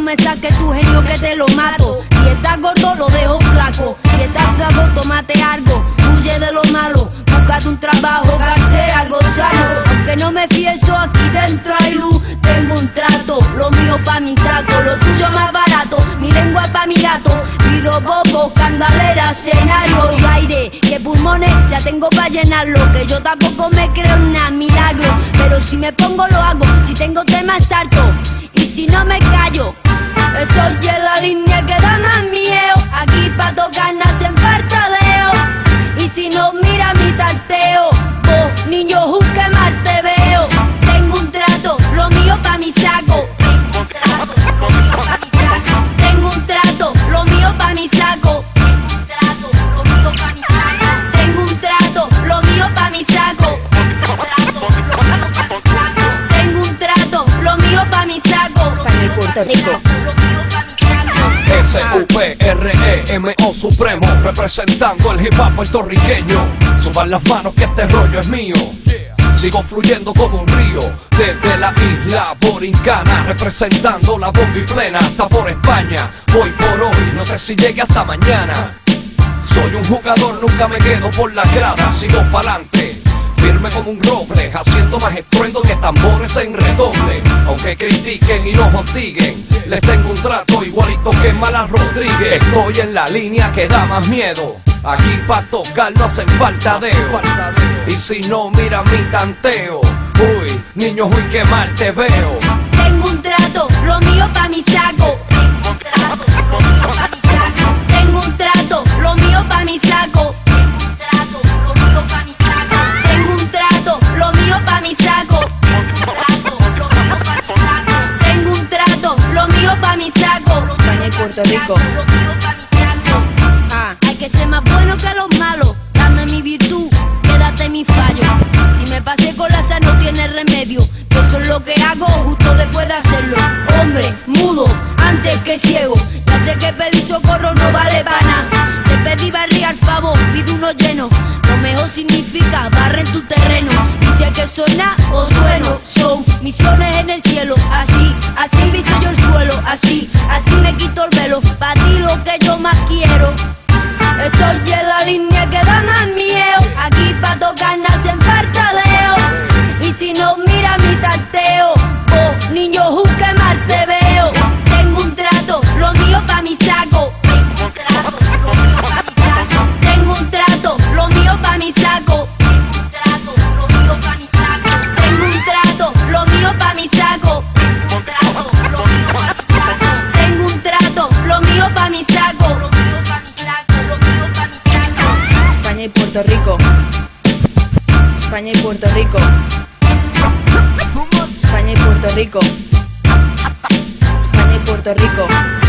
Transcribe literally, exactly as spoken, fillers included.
me saques tu genio que te lo mato. Si estás gordo lo dejo flaco, si estás flaco tómate algo. Huye de lo malo, búscate un trabajo que hace algo sano. Aunque no me fieso, aquí dentro hay luz. Tengo un trato, lo mío pa' mi saco, lo tuyo más barato, mi lengua pa' mi gato. Pido bobo, candalera, escenario y aire, que pulmones ya tengo pa' llenarlo. Que yo tampoco me creo en nada milagro, pero si me pongo lo hago, si tengo temas salto y si no me callo. Estoy en la línea que da más miedo, aquí pa' tocar nacen fartadeo. Y si no mira mi tarteo, vos niño juzgue mal te veo. Tengo un trato, lo mío pa' mi saco. Tengo un trato, lo mío pa' mi saco. Tengo un trato, lo mío pa' mi saco. Tengo un trato, lo mío pa' mi saco. Tengo un trato, lo mío pa' mi saco. España y Puerto Rico. S U P R E M O Supremo, representando el hip hop puertorriqueño. Suban las manos que este rollo es mío. Sigo fluyendo como un río desde la isla borincana, representando la bomba y plena hasta por España. Voy por hoy, no sé si llegue hasta mañana. Soy un jugador, nunca me quedo por las gradas, sigo pa'lante, firme como un roble, haciendo más estruendo que tambores en redoble. Aunque critiquen y nos hostiguen, les tengo un trato igualito que Mala Rodríguez. Estoy en la línea que da más miedo, aquí pa' tocar no hacen falta deo. Y si no mira mi tanteo, uy, niños, uy, qué mal te veo. Tengo un trato, lo mío pa' mi saco. Tengo un trato, lo mío pa' mi saco. Tengo un trato, lo mío pa' mi saco. Tengo un trato, lo mío pa' mi saco. Tengo un trato, lo mío pa' mi saco. España y Puerto Rico. Ah, hay que ser más bueno que los malos. Dame mi virtud, quédate mi fallo. Si me pasé con la sal no tiene remedio. Yo soy lo que hago justo después de hacerlo. Hombre, mudo, antes que ciego. Ya sé que pedir socorro no vale para nada. Te pedí barriga al favor, pido uno lleno. Lo mejor significa barre en tu terreno. Y si hay que sonar o sueno, son misiones en el cielo. Así, así viso yo el suelo. Así, así me quito el velo. Pa' ti lo que yo más quiero. Estoy en la línea que da más miedo, aquí pa' tocar nacen fartadeo. Y si no mira mi tarteo, vos niño juzgue mal te veo. Tengo un trato, lo mío pa' mi saco. Tengo un trato, lo mío pa' mi saco. Tengo un trato, lo mío pa' mi saco. Tengo un trato, lo mío pa' mi saco. Tengo un trato, lo mío pa' mi saco. España y Puerto Rico. España y Puerto Rico. España y Puerto Rico. España y Puerto Rico.